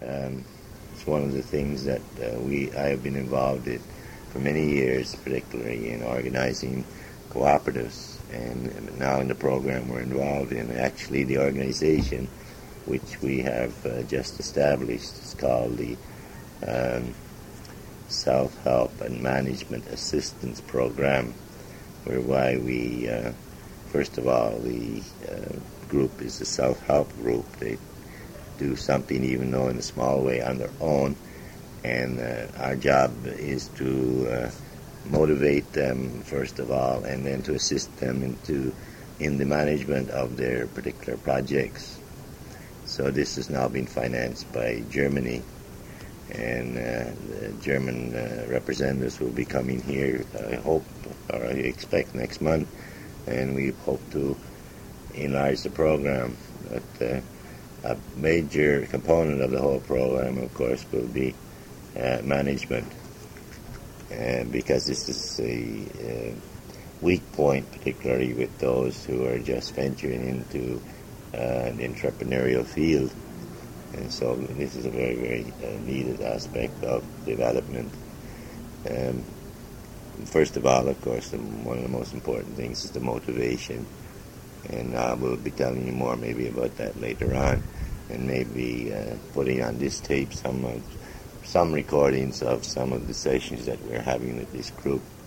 It's one of the things that I have been involved in for many years, particularly in organizing cooperatives. And now in the program we're involved in, actually the organization which we have just established is called the Self-Help and Management Assistance Program, whereby we, first of all, the group is a self-help group. They do something, even though in a small way, on their own, and our job is to motivate them, first of all, and then to assist them in the management of their particular projects. So this has now been financed by Germany, and the German representatives will be coming here, I hope, or I expect next month, and we hope to enlarge the program. But a major component of the whole program, of course, will be management, because this is a weak point, particularly with those who are just venturing into the entrepreneurial field. And so this is a very, very needed aspect of development. First of all, of course, one of the most important things is the motivation. And we'll be telling you more maybe about that later on. And maybe putting on this tape some recordings of some of the sessions that we're having with this group.